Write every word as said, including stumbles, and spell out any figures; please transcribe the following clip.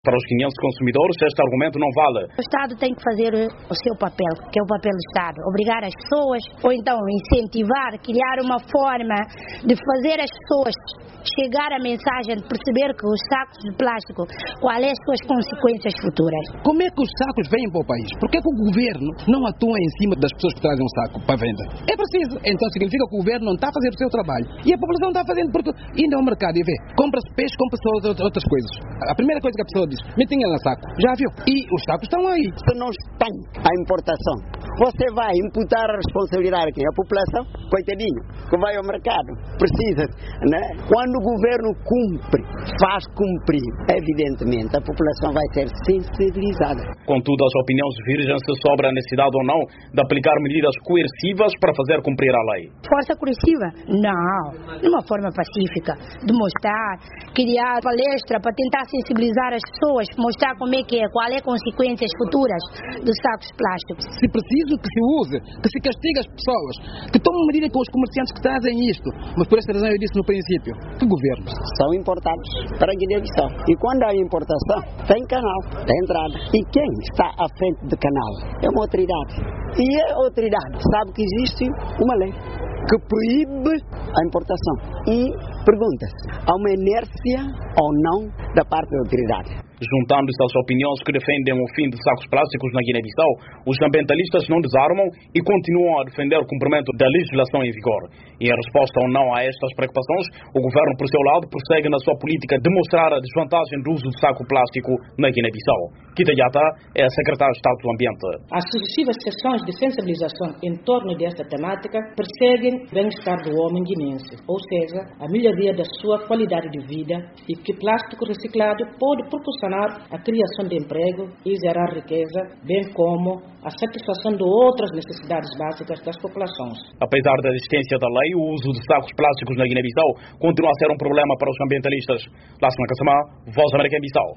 Para os quinhentos consumidores, este argumento não vale. O Estado tem que fazer o seu papel, que é o papel do Estado. Obrigar as pessoas, ou então incentivar, criar uma forma de fazer as pessoas chegar à mensagem de perceber que os sacos de plástico, quais são as suas consequências futuras. Como é que os sacos vêm para o país? Por que, é que o governo não atua em cima das pessoas que trazem um saco para venda? É preciso. Então significa que o governo não está a fazer o seu trabalho. E a população está fazendo porque indo ao mercado e vê, compra-se peixe, compra-se outras coisas. A primeira coisa que a pessoa diz, me tinha no saco. Já viu? E os sacos estão aí. Se não tem a importação, você vai imputar a responsabilidade a quem? A população? Coitadinho, que vai ao mercado. Precisa, né? Quando o governo cumpre, faz cumprir, evidentemente, a população vai ser sensibilizada. Contudo, as opiniões divergem-se sobre a necessidade ou não de aplicar medidas coercivas para fazer cumprir a lei. Força coerciva? Não. De uma forma pacífica. Demonstrar, criar palestra para tentar sensibilizar as pessoas, mostrar como é que é, qual é as consequências futuras dos sacos plásticos. Se preciso que se use, que se castigue as pessoas, que tomem medida com os comerciantes que trazem isto. Mas por essa razão eu disse no princípio, que governos? São importados para a Guiné-Bissau. E quando há importação, tem canal, tem entrada. E quem está à frente do canal é uma autoridade. E a autoridade sabe que existe uma lei que proíbe a importação. E pergunta-se, há uma inércia ou não da parte da autoridade? Juntando-se às opiniões que defendem o fim de sacos plásticos na Guiné-Bissau, os ambientalistas não desarmam e continuam a defender o cumprimento da legislação em vigor. E em resposta ou não a estas preocupações, o governo, por seu lado, prossegue na sua política de mostrar a desvantagem do uso do saco plástico na Guiné-Bissau. Kita Yata é a secretária de Estado do Ambiente. As sucessivas sessões de sensibilização em torno desta temática perseguem o bem-estar do homem guinense, ou seja, a melhoria da sua qualidade de vida e que plástico reciclado pode proporcionar a criação de emprego e gerar riqueza, bem como a satisfação de outras necessidades básicas das populações. Apesar da existência da lei, o uso de sacos plásticos na Guiné-Bissau continua a ser um problema para os ambientalistas. Lássima Kassamá, Voz América em Bissau.